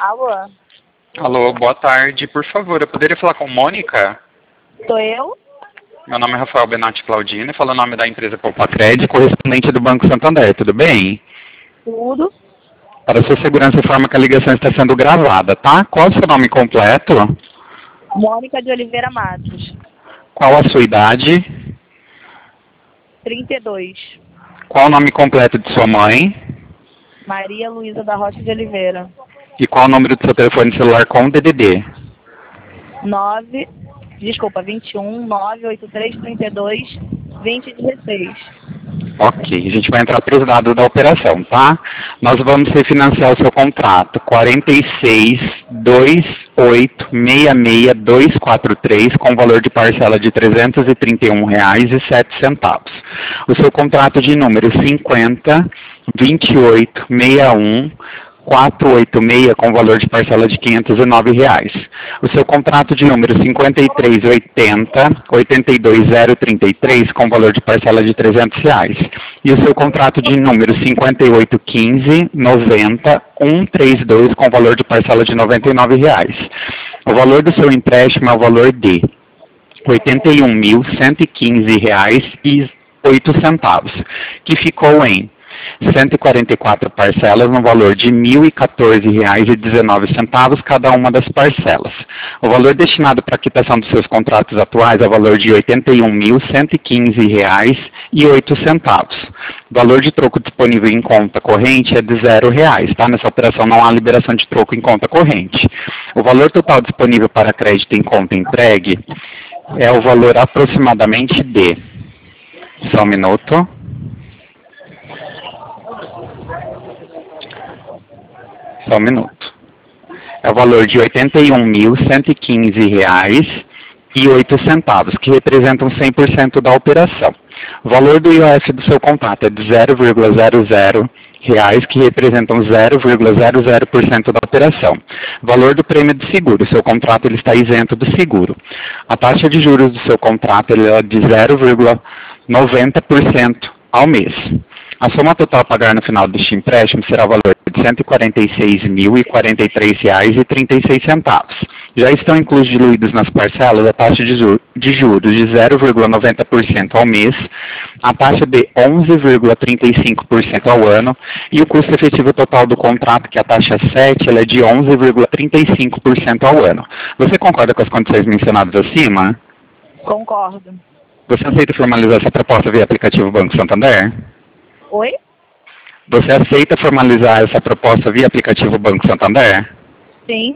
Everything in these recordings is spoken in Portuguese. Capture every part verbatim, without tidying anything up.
Alô? Alô, boa tarde. Por favor, eu poderia falar com Mônica? Sou eu? Meu nome é Rafael Benatti Claudine, falo o nome da empresa Poupa Crédito, correspondente do Banco Santander, tudo bem? Tudo. Para sua segurança, informa que a ligação está sendo gravada, tá? Qual o seu nome completo? Mônica de Oliveira Matos. Qual a sua idade? trinta e dois. Qual o nome completo de sua mãe? Maria Luísa da Rocha de Oliveira. E qual o número do seu telefone celular com D D D? nove, desculpa, vinte e um, nove oito três, trinta e dois, vinte, dezesseis. Ok, a gente vai entrar para os dados da operação, tá? Nós vamos refinanciar o seu contrato quarenta e seis, vinte e oito, sessenta e seis, duzentos e quarenta e três com valor de parcela de trezentos e trinta e um reais e sete centavos. O seu contrato de número cinquenta, vinte e oito, sessenta e um, quatrocentos e oitenta e seis com valor de parcela de quinhentos e nove reais. O seu contrato de número cinquenta e três, oitenta, oitenta e dois mil e trinta e três com valor de parcela de trezentos reais. E o seu contrato de número cinquenta e oito, quinze, noventa, cento e trinta e dois com valor de parcela de noventa e nove reais. O valor do seu empréstimo é o valor de oitenta e um mil, cento e quinze reais e oito centavos, que ficou em cento e quarenta e quatro parcelas no valor de mil e quatorze reais e dezenove centavos cada uma das parcelas. O valor destinado para a quitação dos seus contratos atuais é o valor de oitenta e um mil, cento e quinze reais e oito centavos. O valor de troco disponível em conta corrente é de zero reais, tá? Nessa operação não há liberação de troco em conta corrente. O valor total disponível para crédito em conta entregue é o valor aproximadamente de... Só um minuto. Só um minuto. É o valor de oitenta e um mil, cento e quinze reais e oito centavos, que representam cem por cento da operação. O valor do I O F do seu contrato é de zero vírgula zero zero reais, que representam zero vírgula zero zero por cento da operação. Valor do prêmio de seguro. O seu contrato ele está isento do seguro. A taxa de juros do seu contrato ele é de zero vírgula noventa por cento ao mês. A soma total a pagar no final deste empréstimo será o valor de cento e quarenta e seis mil e quarenta e três reais e trinta e seis centavos. Já estão incluídos nas parcelas a taxa de, ju de juros de zero vírgula noventa por cento ao mês, a taxa de onze vírgula trinta e cinco por cento ao ano e o custo efetivo total do contrato, que é a taxa sete, ela é de onze vírgula trinta e cinco por cento ao ano. Você concorda com as condições mencionadas acima? Concordo. Você aceita formalizar essa proposta via aplicativo Banco Santander? Oi? Você aceita formalizar essa proposta via aplicativo Banco Santander? Sim.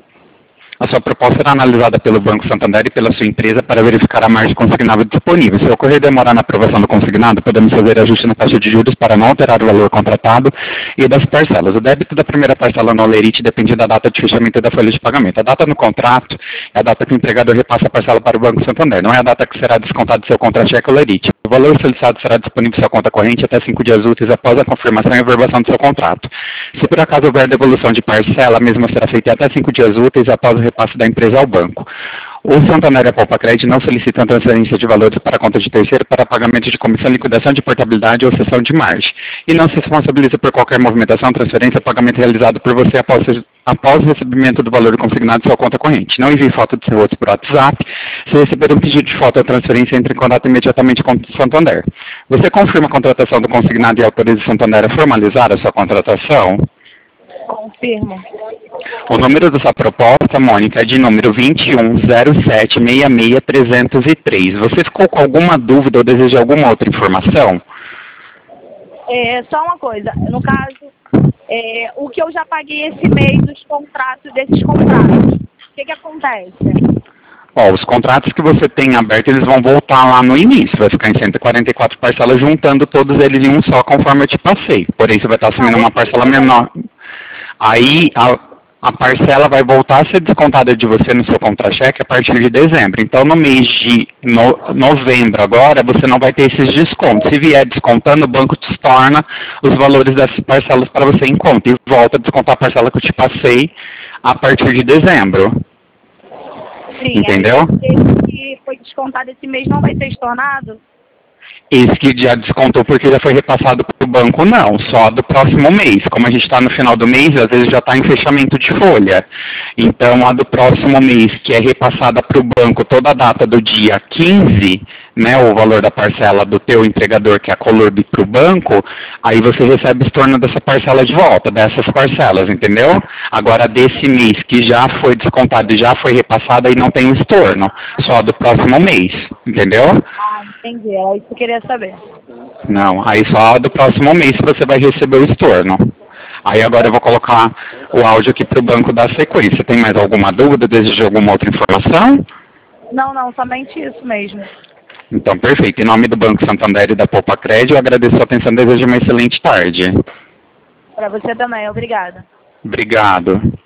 A sua proposta será analisada pelo Banco Santander e pela sua empresa para verificar a margem consignável disponível. Se ocorrer demorar na aprovação do consignado, podemos fazer ajuste na taxa de juros para não alterar o valor contratado e das parcelas. O débito da primeira parcela no Olerite depende da data de fechamento da folha de pagamento. A data no contrato é a data que o empregador repassa a parcela para o Banco Santander, não é a data que será descontado do seu contra-cheque Olerite. O valor solicitado será disponível em sua conta corrente até cinco dias úteis após a confirmação e averbação do seu contrato. Se por acaso houver devolução de parcela, a mesma será feita até cinco dias úteis após o repasse da empresa ao banco. O Santander e a Poupa Crédito não solicitam transferência de valores para a conta de terceiro para pagamento de comissão, liquidação de portabilidade ou cessão de margem. E não se responsabiliza por qualquer movimentação, transferência ou pagamento realizado por você após, após o recebimento do valor consignado em sua conta corrente. Não envie foto do seu rosto por WhatsApp. Se receber um pedido de foto ou transferência, entre em contato imediatamente com o Santander. Você confirma a contratação do consignado e autoriza o Santander a formalizar a sua contratação? Confirmo. O número da sua proposta, Mônica, é de número vinte e um, zero sete, seis seis, trezentos e três. Você ficou com alguma dúvida ou deseja alguma outra informação? É, só uma coisa. No caso, é, o que eu já paguei esse mês dos contratos, desses contratos, o que que acontece? Ó, os contratos que você tem aberto, eles vão voltar lá no início. Vai ficar em cento e quarenta e quatro parcelas, juntando todos eles em um só, conforme eu te passei. Porém, você vai estar assumindo uma parcela menor. Aí, a, a parcela vai voltar a ser descontada de você no seu contra-cheque a partir de dezembro. Então, no mês de no, novembro agora, você não vai ter esses descontos. Se vier descontando, o banco te torna os valores dessas parcelas para você em conta. E volta a descontar a parcela que eu te passei a partir de dezembro. Sim, entendeu? Esse que foi descontado esse mês não vai ser estornado? Esse que já descontou porque já foi repassado para o banco, não, só do próximo mês. Como a gente está no final do mês, às vezes já está em fechamento de folha. Então, a do próximo mês, que é repassada para o banco toda a data do dia quinze, né, o valor da parcela do teu empregador, que é a Colurb, para o banco, aí você recebe o estorno dessa parcela de volta, dessas parcelas, entendeu? Agora, desse mês que já foi descontado e já foi repassado, aí não tem o estorno, só do próximo mês, entendeu? Ah, entendi. É isso que eu queria saber. Não, aí só do próximo mês você vai receber o estorno. Aí agora eu vou colocar o áudio aqui para o banco dar sequência. Tem mais alguma dúvida? Deseja alguma outra informação? Não, não, somente isso mesmo. Então, perfeito. Em nome do Banco Santander e da Poupa Crédito, eu agradeço a atenção e desejo uma excelente tarde. Para você também, obrigada. Obrigado.